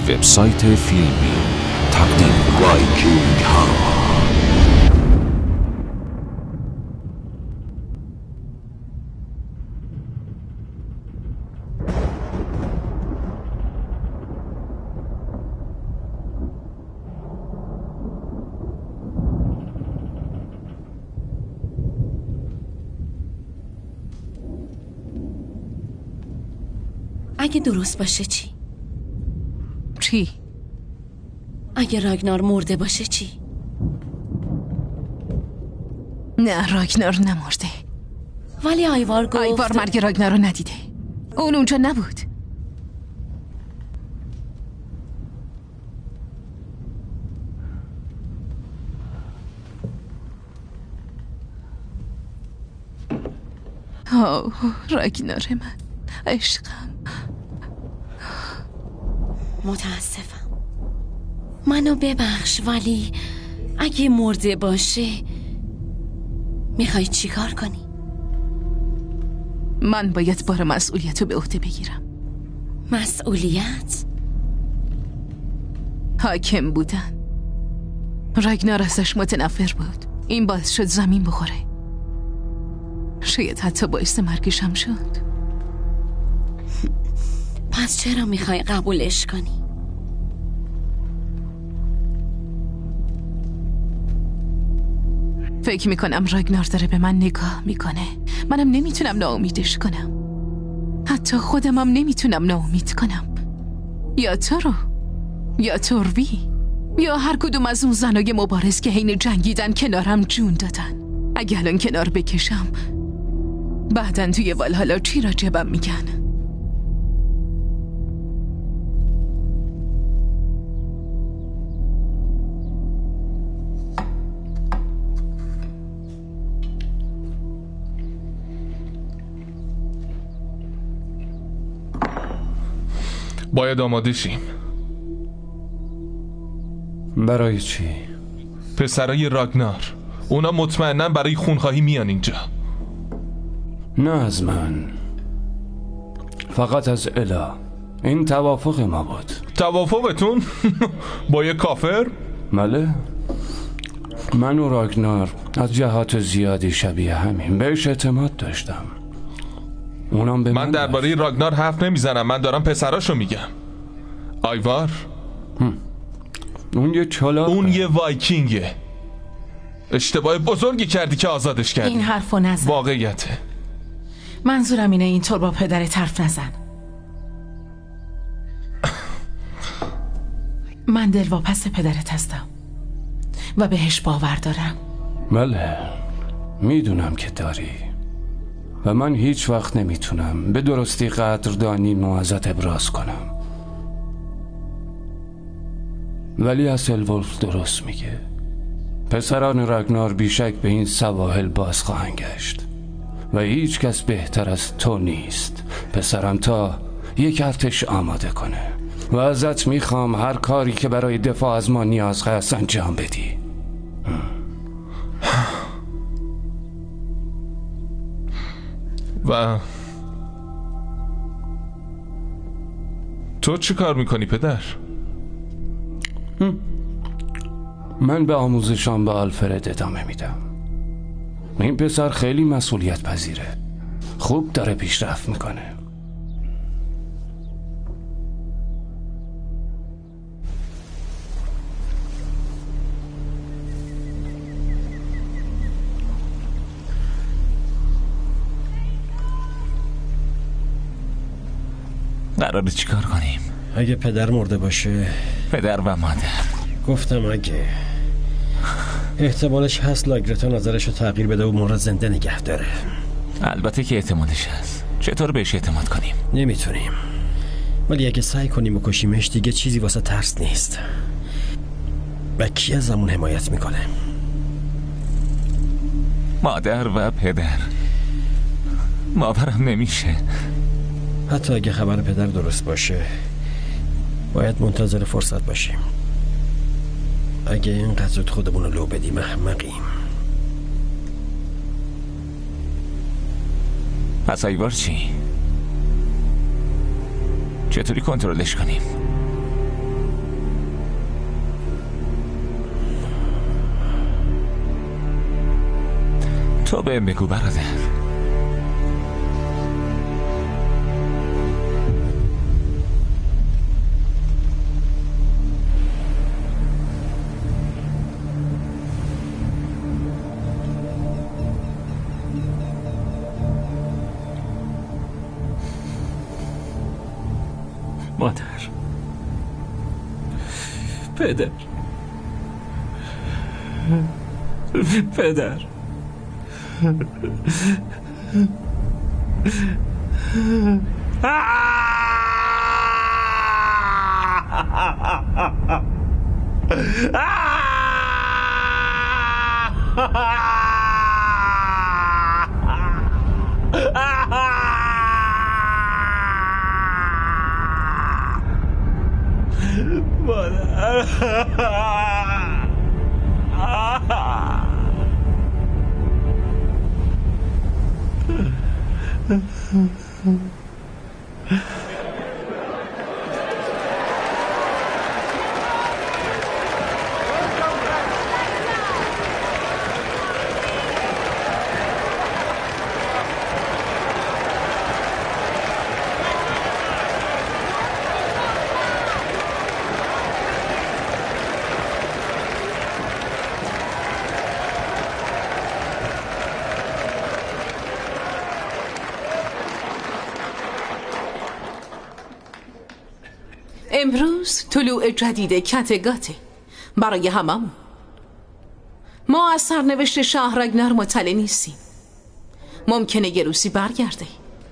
وبسایت فیلمی تقدیم وایکینگ ها. اگه درست باشه چی؟ چی؟ اگه راگنار مرده باشه چی؟ نه، راگنار نمرده. ولی آیوار گفت آیوار مرگ راگنار رو ندیده. اون اونجا نبود. راگنار من، عشقم. متاسفم، منو ببخش، ولی اگه مرده باشه میخوای چی کار کنی؟ من باید بار مسئولیت رو به عهده بگیرم. مسئولیت؟ حاکم بودن. راگنار ازش متنفر بود. این باعث شد زمین بخوره. شاید حتی باعث مرگش هم شد. پس چرا میخوای قبولش کنی؟ فکر میکنم راگنار داره به من نگاه میکنه. منم نمیتونم ناامیدش کنم. حتی خودمم نمیتونم ناامید کنم. یا تو رو، یا توروی، یا هر کدوم از اون زنای مبارز که حین جنگیدن کنارم جون دادن. اگه الان کنار بکشم بعدن توی والهالا چی راجبم میگن؟ باید آماده شیم. برای چی؟ پسرای راگنار، اونا مطمئنن برای خونخواهی میان اینجا. نه از من، فقط از الا. این توافق ما بود. توافقتون؟ با یه کافر؟ بله، من و راگنار از جهات زیادی شبیه همین. بهش اعتماد داشتم. اونم به من درباره راگنار حرف نمیزنم، من دارم پسراشو میگم. آیوار اون یه چالاقه. اون یه وایکینگه. اشتباه بزرگی کردی که آزادش کردی. این حرفو نزن. واقعیته. منظورم اینه اینطور با پدرت حرف نزن. من دلواپس پدرت هستم و بهش باور دارم. بله، میدونم که داری و من هیچ وقت نمیتونم به درستی قدردانی مو ازت ابراز کنم. ولی اسلولف درست میگه. پسران راگنار بیشک به این سواحل باز خواهند گشت و هیچ کس بهتر از تو نیست پسرم تا یک ارتش آماده کنه و ازت میخوام هر کاری که برای دفاع از ما نیاز هست انجام بدی. و تو چی کار میکنی پدر؟ من به آموزشام به آلفرد ادامه میدم. این پسر خیلی مسئولیت پذیره. خوب داره پیشرفت میکنه. قراره چیکار کنیم؟ اگه پدر مرده باشه، پدر و مادر. گفتم اگه احتمالش هست لاگرتا نظرشو تغییر بده و ما را زنده نگه داره. البته که احتمالش هست. چطور بهش اعتماد کنیم؟ نمیتونیم، ولی اگه سعی کنیم بکشیمش دیگه چیزی واسه ترس نیست. و کی از همون حمایت میکنه؟ مادر و پدر. باورم نمیشه. حتی اگه خبر پدر درست باشه باید منتظر فرصت باشیم. اگه اینقدر زود خودمون رو لو بدیم احمقیم. پس آیوار چی؟ چطوری کنترلش کنیم؟ تو بهم بگو برادر. مادر، پدر، پدر، امروز طلوع جدید کتگاته برای هممون. ما از سرنوشت شاه راگنار مطلع نیستیم. ممکنه یه روزی برگرده.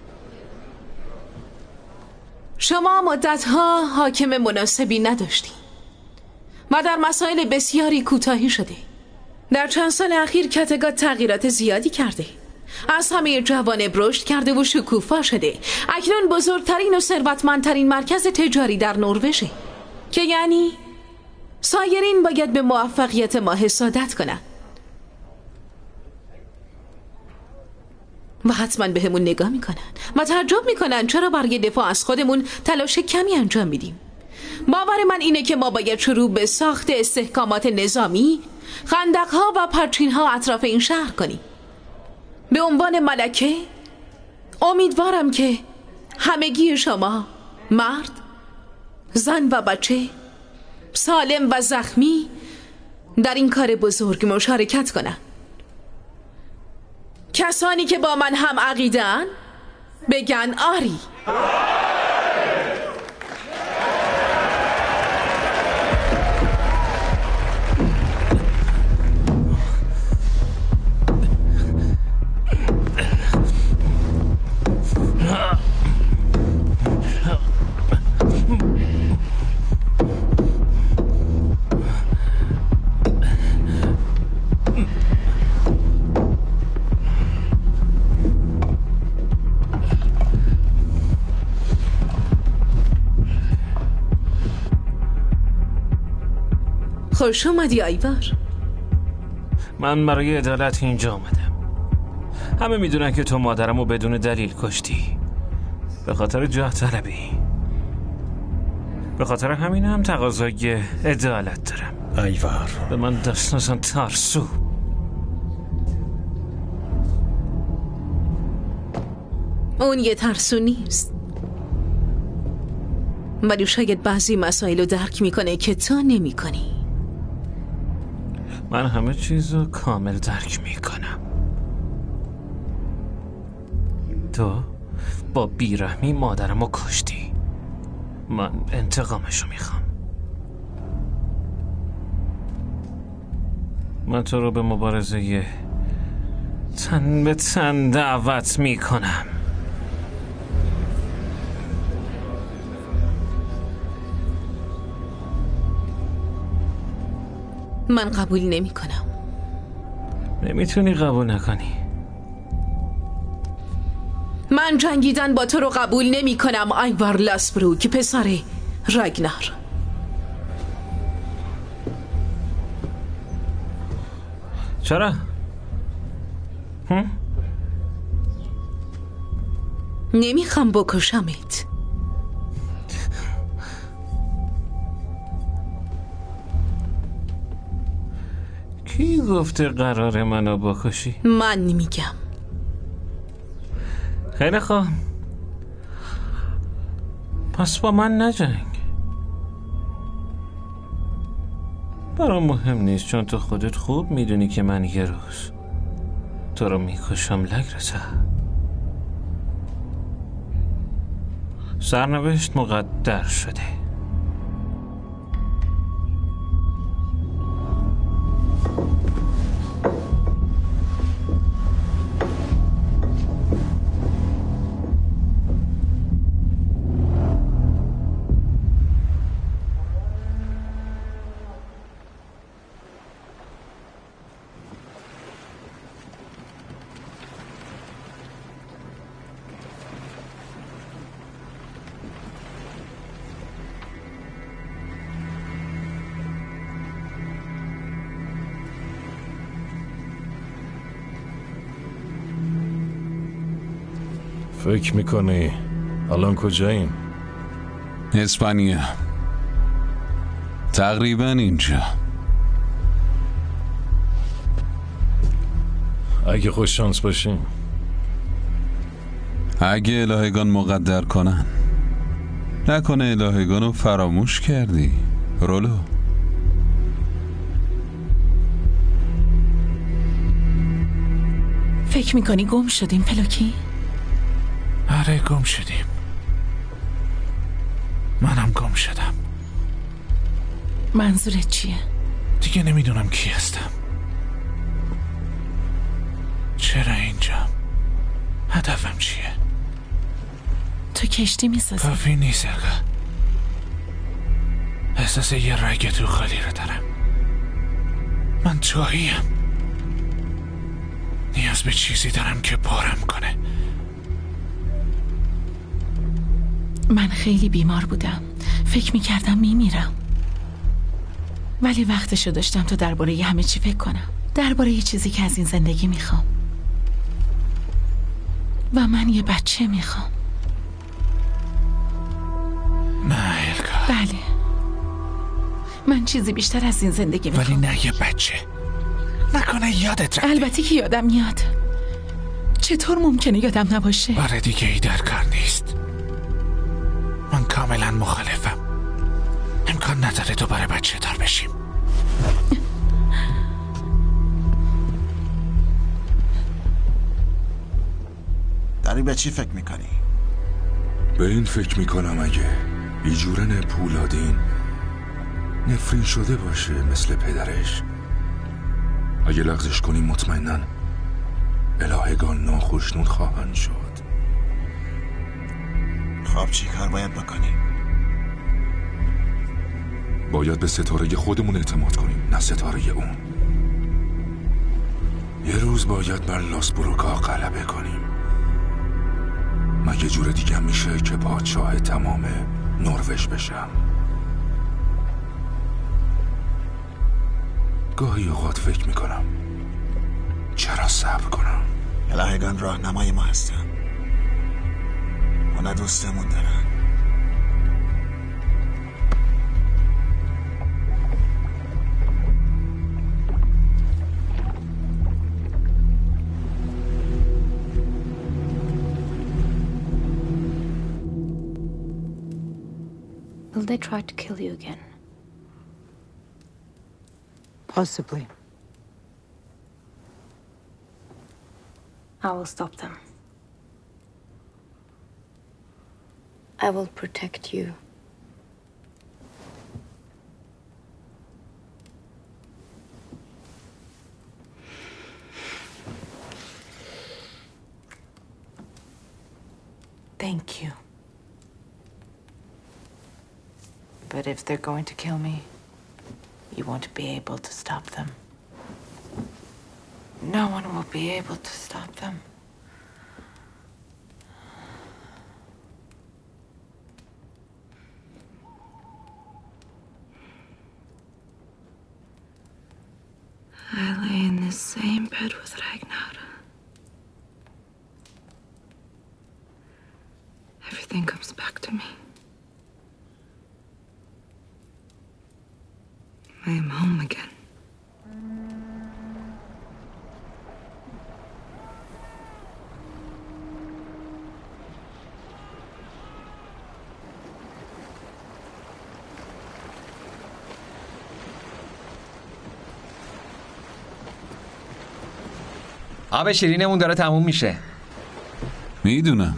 شما مدتها حاکم مناسبی نداشتیم و در مسائل بسیاری کوتاهی شده. در چند سال اخیر کتگات تغییرات زیادی کرده. از همه جوانب رشد کرده و شکوفا شده. اکنون بزرگترین و ثروتمندترین مرکز تجاری در نروژه، که یعنی سایرین باید به موفقیت ما حسادت کنن و حتما به همون نگاه میکنن و تعجب میکنن چرا برای دفاع از خودمون تلاش کمی انجام میدیم. باور من اینه که ما باید شروع به ساخت استحکامات نظامی، خندقها و پرچینها اطراف این شهر کنیم. به عنوان ملکه امیدوارم که همگی شما، مرد، زن و بچه، سالم و زخمی، در این کار بزرگ مشارکت کنن. کسانی که با من هم عقیده‌اند بگن آری. خوش اومدی آیوار. من برای عدالت اینجا آمدم. همه میدونن که تو مادرمو بدون دلیل کشتی، به خاطر جاه طلبی. به خاطر همین هم تقاضای عدالت دارم. آیوار، به من دست نزن ترسو. اون یه ترسو نیست، ولی شاید بعضی مسائل رو درک میکنه که تو نمی کنی. من همه چیز رو کامل درک میکنم. تو با بیرحمی مادرمو کشتی. من انتقامشو میخوام. من تو رو به مبارزه تن به تن دعوت میکنم. من قبول نمی کنم. نمیتونی قبول نکنی. من جنگیدن با تو رو قبول نمی کنم آیوار لاسبروک، پسر راگنار. چرا؟ نمیخوام بکشمت. کی گفته قرار منو بکشی؟ من میگم. خیلی خوب، پس با من نجنگ. برام مهم نیست، چون تو خودت خوب میدونی که من یه روز تو رو میکشم لگرته. سرنوشت مقدر شده. فکر میکنی الان کجاییم؟ اسپانیا، تقریبا اینجا. اگه خوش شانس باشیم. اگه الهگان مقدر کنن. نکنه الهگان رو فراموش کردی رولو. فکر میکنی گم شدیم پلوکی؟ آره گم شدیم. منم گم شدم. منظورت چیه؟ دیگه نمیدونم کی هستم. چرا اینجا؟ هدفم چیه؟ تو کشتی میسازی؟ کافی نیست ارگا. احساس یه رگ تو خالی رو دارم. من توهیم. نیاز به چیزی دارم که پارم کنه. من خیلی بیمار بودم. فکر میکردم میمیرم. ولی وقتشو داشتم تا درباره همه چی فکر کنم. درباره یه چیزی که از این زندگی میخوام. و من یه بچه میخوام. نه الگا. بله، من چیزی بیشتر از این زندگی میخوام. ولی نه یه بچه. نکنه یادت رفته. البته که یادم میاد. چطور ممکنه یادم نباشه؟ بار دیگه ای در کار نیست. من کاملا مخالفم. امکان نداره دوباره بچه دار بشیم. داری به چی فکر میکنی؟ به این فکر میکنم اگه بیجورن پولادین نفرین شده باشه مثل پدرش، اگه لغزش کنیم مطمئنن الهگان ناخوشنود خواهند شد. خب چی کار باید بکنیم؟ باید به ستاره خودمون اعتماد کنیم، نه ستاره اون. یه روز باید بر لاس بروکا غلبه کنیم. مگه جور دیگه میشه که پادشاه تمام نروژ بشم؟ گاهی اوقات فکر میکنم چرا صبر کنم؟ الهگان راهنمای ما هستن. اونا دوستمون دارن. Will they try to kill you again? Possibly. I will stop them. I will protect you. Thank you. But if they're going to kill me, you won't be able to stop them. No one will be able to stop them. I lay in the same bed with Ragnar. Everything comes back to me. I am home again. آب شیرینمون داره تموم میشه. میدونم.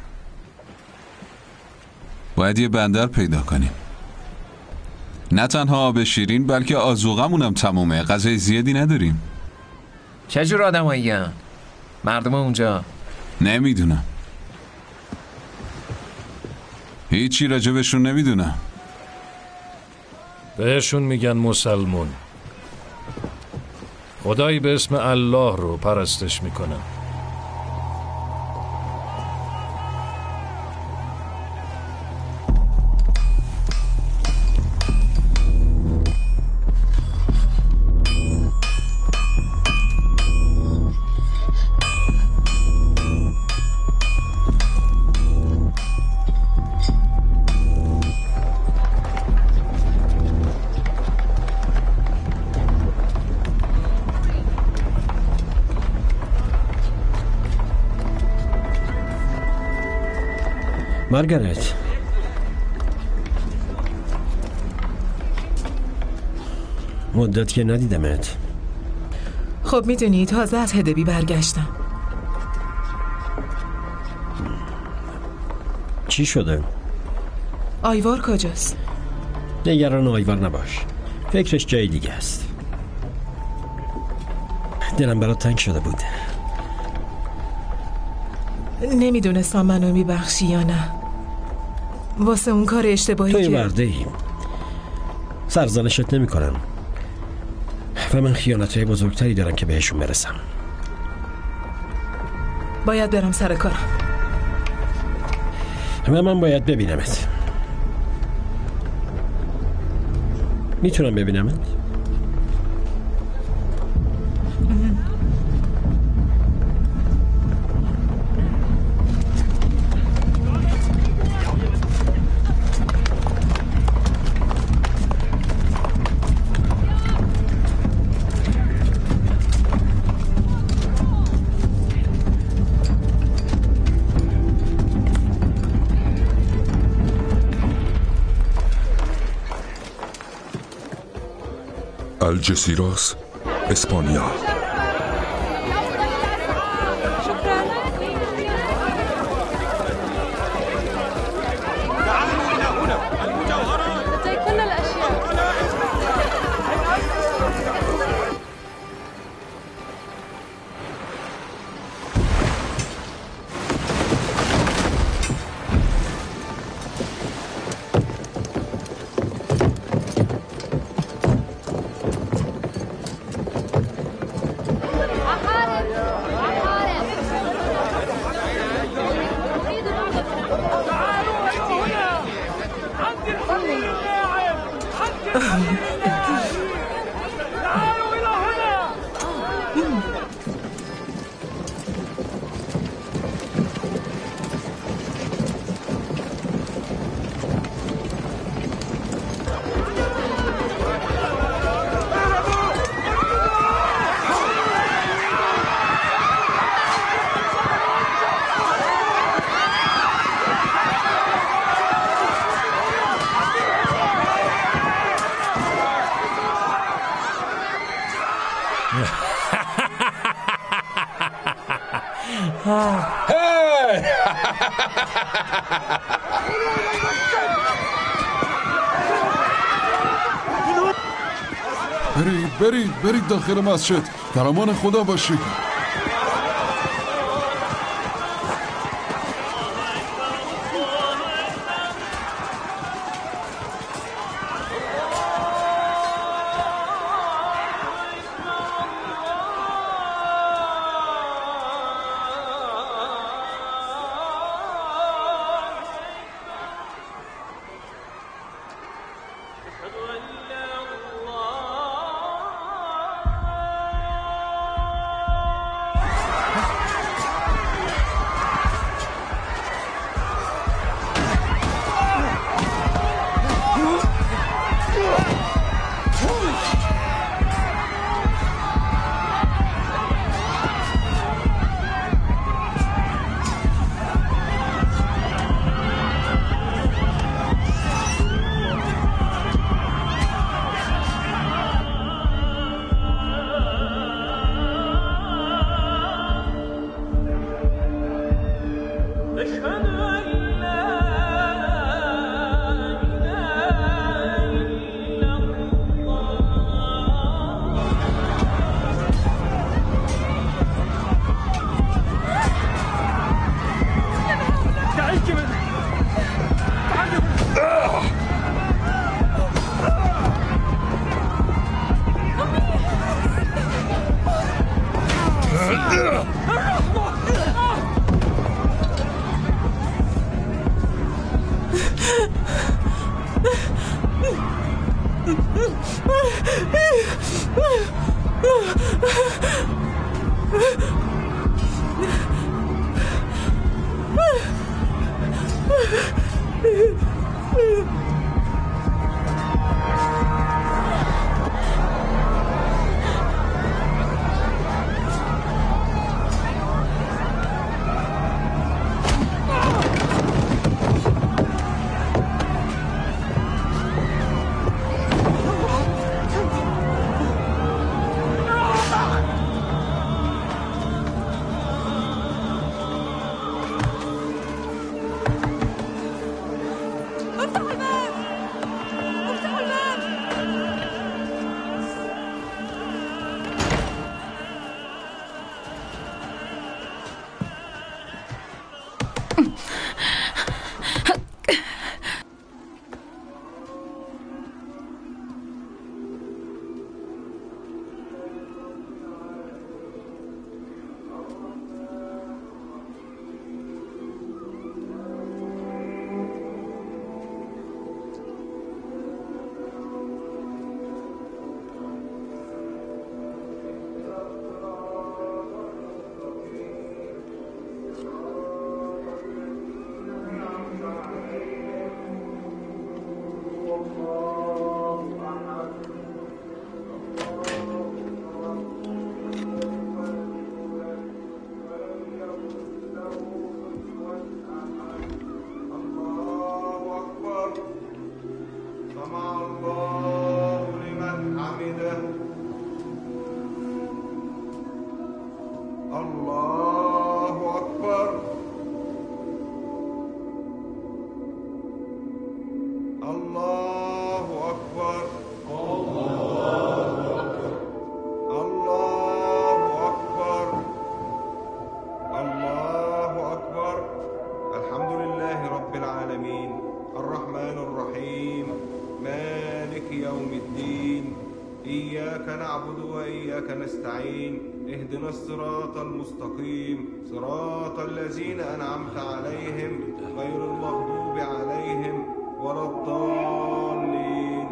باید یه بندر پیدا کنیم. نه تنها آب شیرین بلکه آذوقه‌مونم تمومه. غذای زیادی نداریم. چه جور آدمایین مردم اونجا؟ نمیدونم. هیچی راجبشون نمیدونم. بهشون میگن مسلمون. خدایی به اسم الله رو پرستش میکنن. مارگارت، مدت که ندیدمت. خب میدونی تازه از هدبی برگشتم. چی شده؟ آیوار کجاست؟ نگران آیوار نباش، فکرش جای دیگه است. دلم برات تنگ شده بود. نمیدونستم منو میبخشی یا نه. واسه اون کار اشتباهی توی که مرده‌ای، سرزنشت نمی کنم و من خیانتهای بزرگتری دارم که بهشون برسم. باید برم سر کارم و من باید ببینمت. میتونم ببینمت؟ الجزیراس، اسپانیا. برید داخل مسجد، در امان خدا باشید. اهدنا الصراط المستقيم صراط الذين أنعمت عليهم غير المغضوب عليهم ولا الضالين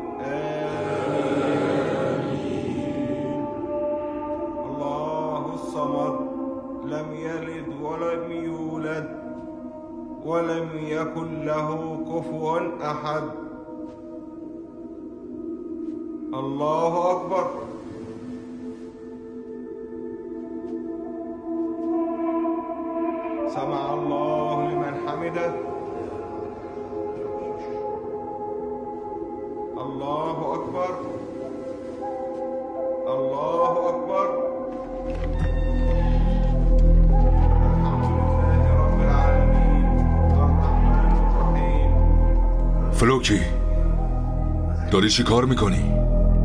آمين. الله الصمد لم يلد ولم يولد ولم يكن له كفوا أحد. الله أكبر. سمع الله لمن حمده. الله أكبر. الله أكبر. الحمد لله رب العالمين الرحمن الرحيم. فلوکی داری چی کار میکنی؟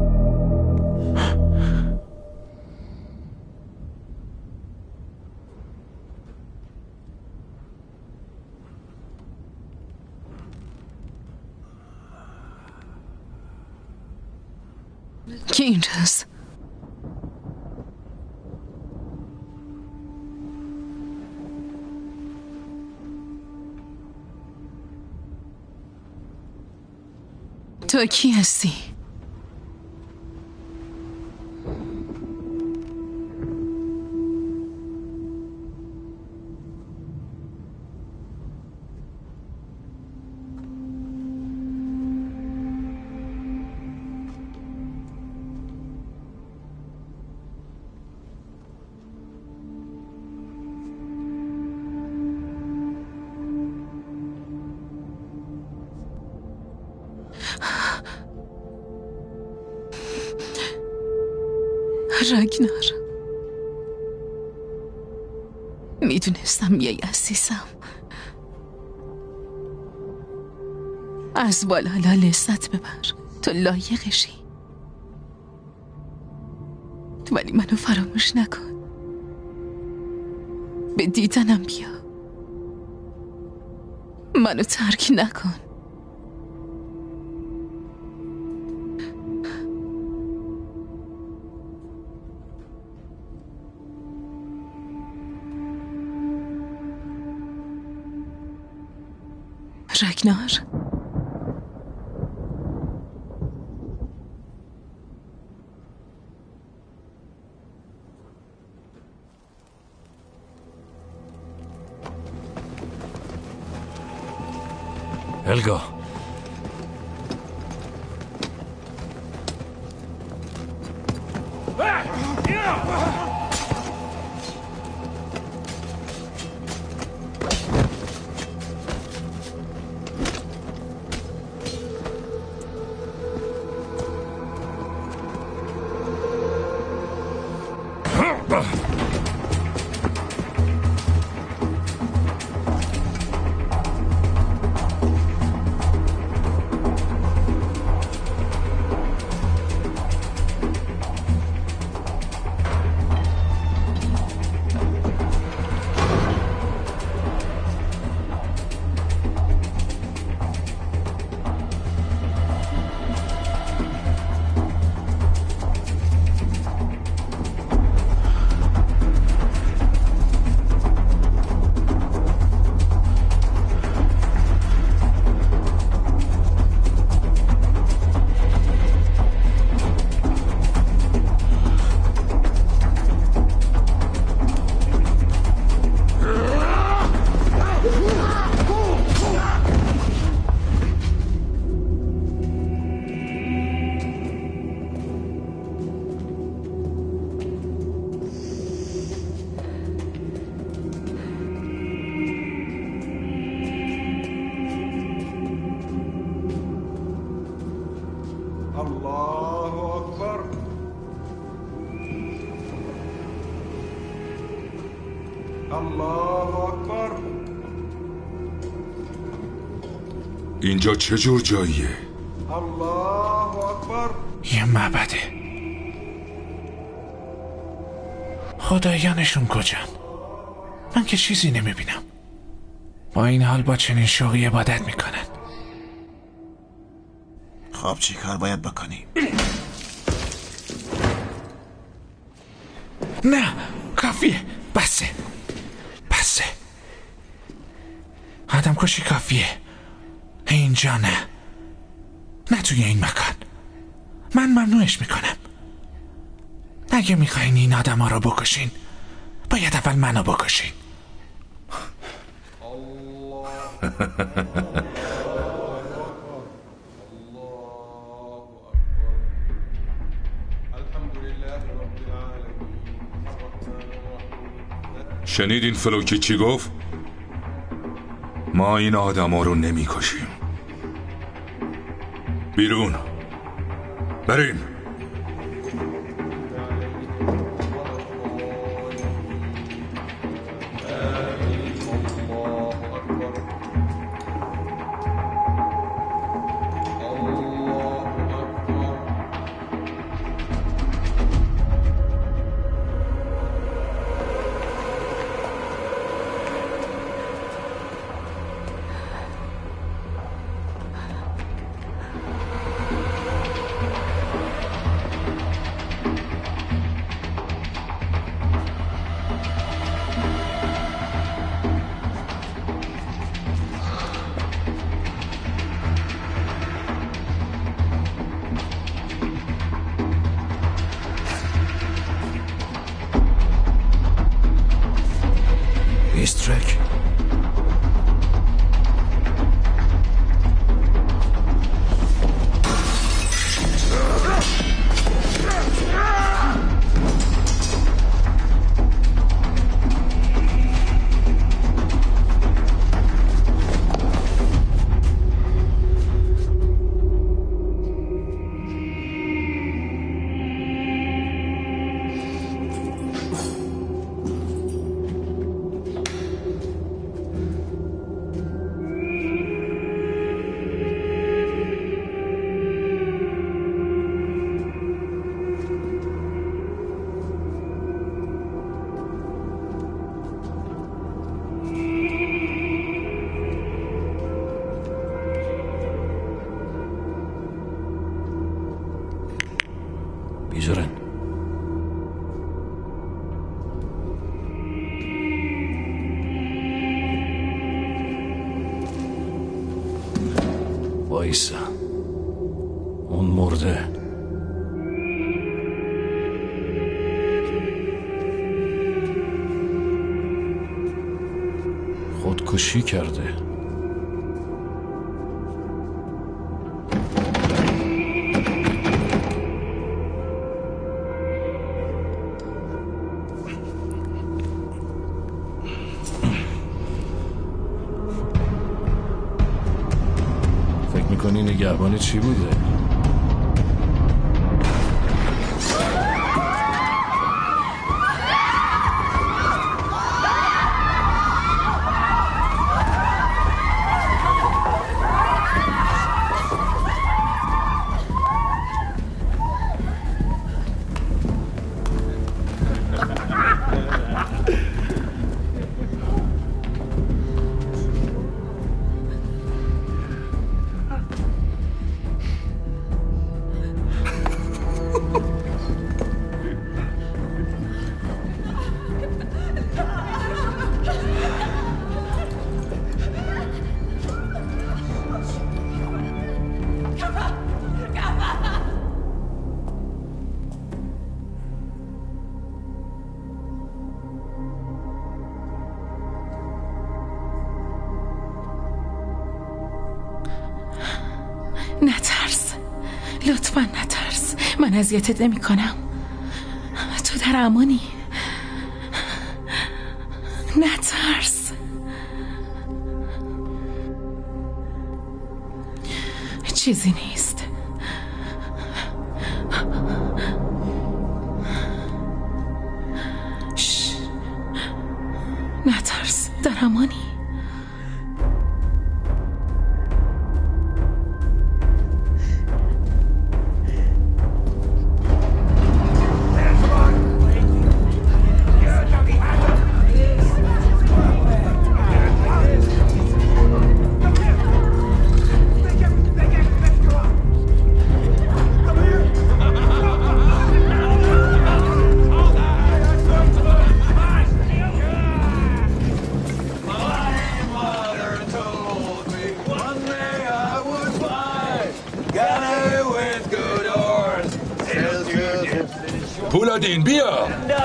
کی اینجاست؟ تو کی هستی؟ راگنار، میدونستم میای عزیزم. از والهالا لذت ببر، تو لایقشی. ولی منو فراموش نکن، به دیدنم بیا، منو ترک نکن. راگنار، هلگا، اینجا چه جور جاییه؟ الله اکبر. یه معبده. خدایانشون کجان؟ من که چیزی نمیبینم. با این حال با چنین شوقی عبادت میکنن. خب چی کار باید بکنیم؟ نه کافیه. بسه آدم کشی کافیه. اینجا نه توی این مکان. من ممنوعش میکنم. اگه میخواین این آدم ها رو بکشین باید اول منو بکشین. شنیدین فلوکی چی گفت؟ ما این آدم ها رو نمی کشیم. بیرون بریم. ایسترک. بیزارن. وایسا. اون مرده. خودکشی کرده. نگهبان چی بوده؟ نترس، لطفا نترس، من اذیتت نمی کنم. تو در امانی. نترس. چیزی نیست. نترس، در امانی. پولادین بیا.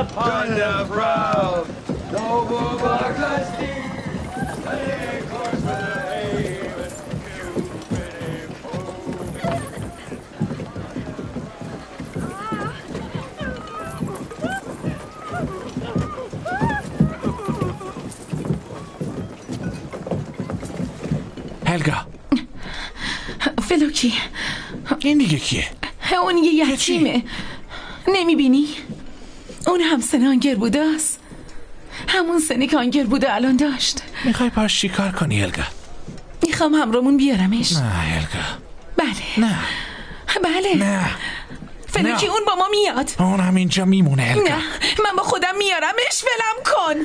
هلگا، فلوکی، این دیگه کیه؟ اون یه یتیمه، نمیبینی؟ اون هم سن آنگربوده است، همون سنی که آنگربوده الان داشت. میخوای پاش چی کار کنی هلگا؟ میخوام همراهمون بیارمش. نه هلگا. بله. نه. بله. نه. فلوکی اون با ما میاد. اون هم اینجا میمونه هلگا. نه، من با خودم میارمش، ولم کن.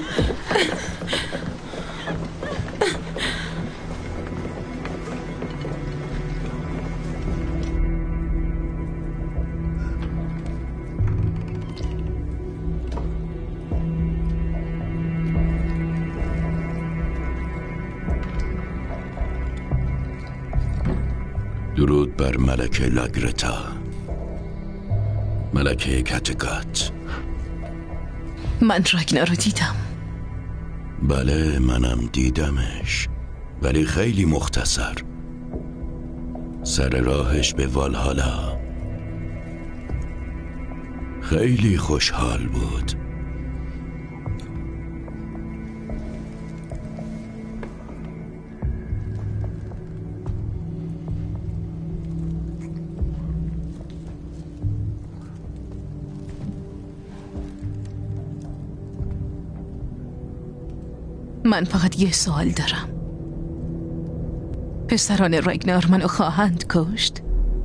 درود بر ملکه لاگرتا، ملکه کاتگات. من راگنار رو دیدم. بله منم دیدمش، ولی خیلی مختصر. سر راهش به والهالا. خیلی خوشحال بود. من فقط یه سوال دارم. پسران راگنار منو خواهند کشت؟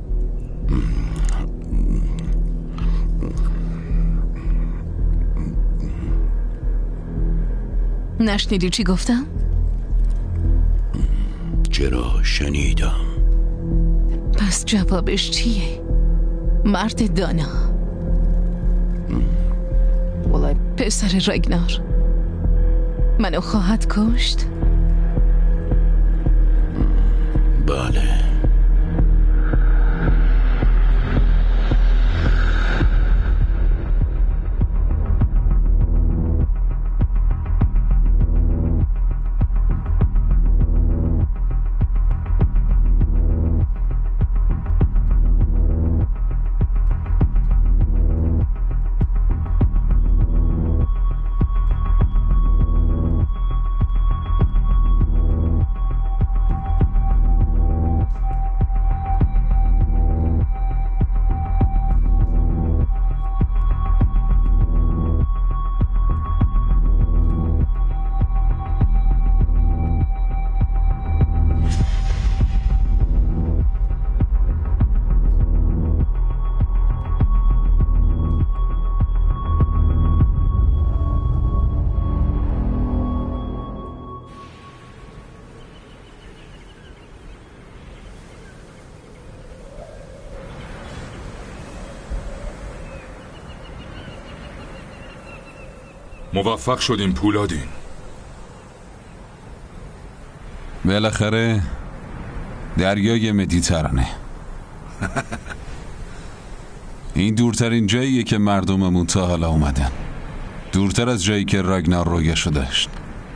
نشنیدی چی گفتم؟ چرا شنیدم. پس جوابش چیه؟ مرد دانا. پسر راگنار منو خواهد کشت؟ بله. موفق شدیم پولادین. بالاخره دریای مدیترانه. این دورترین جاییه که مردممون تا حالا اومدن، دورتر از جایی که راگنار رویشو داشت.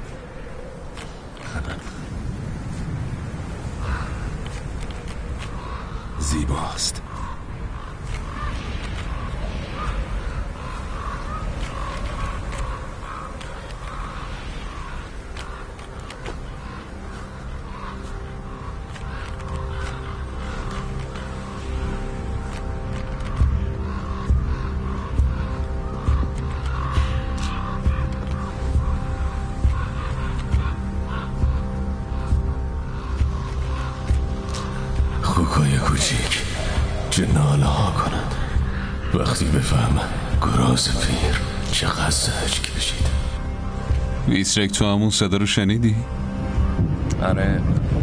زیباست. خوکای کوچیک چه ناله ها کنند وقتی بفهمن گراز پیر چقدر زجر کشیده. ویسرک، تو همون صدا رو شنیدی؟ آره.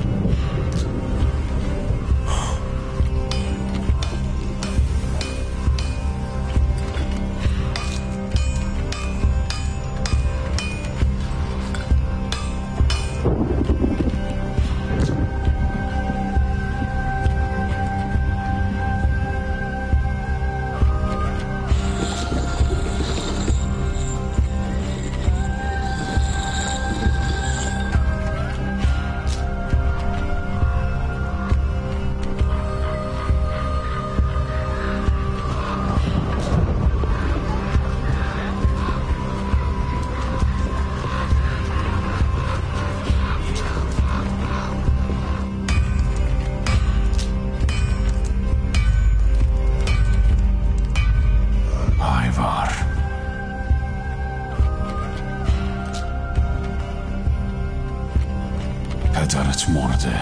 پدرت مرده،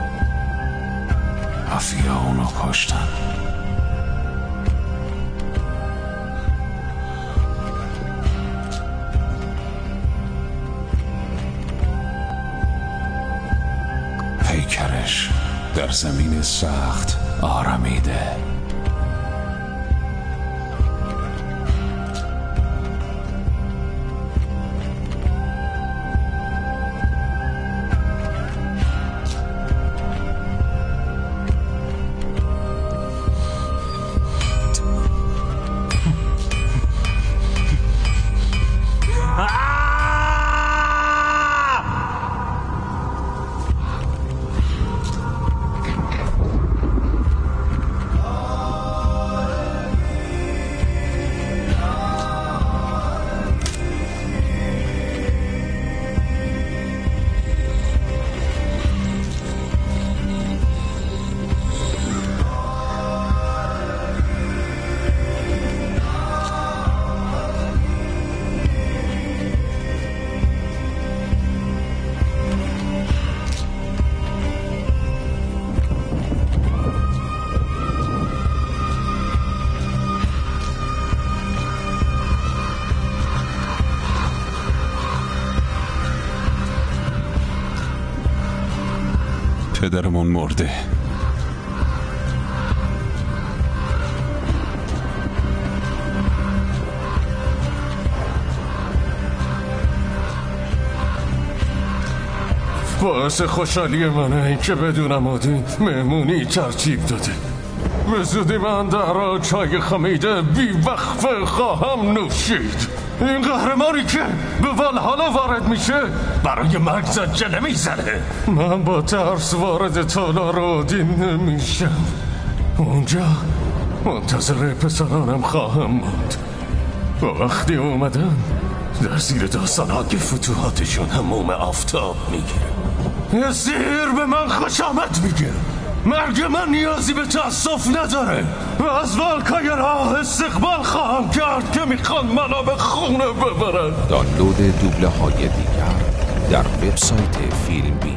مافیا اونو کشتن. پیکرش در زمین سخت آرمیده. پدرمون مرده. باعث خوشحالی منه این که بدونم آدین مهمونی ترتیب داده. به زودی من در چای خمیده بی وقفه خواهم نوشید. این قهرمانی که به والهالا وارد میشه برای مرگ زجه نمیزنه. من با ترس وارد تالار آدین نمیشم. اونجا منتظر پسرانم خواهم بود. وقتی اومدن در زیر داستان‌های فتوحاتشون هموم آفتاب میگیره. یه سیر به من خوشامد میگه. مرگ من نیازی به تأسف نداره و از والکای راه استقبال خواهم کرد که میخوان منو به خونه ببرن. دانلود دوبله های دیگر در وبسایت فیلم بی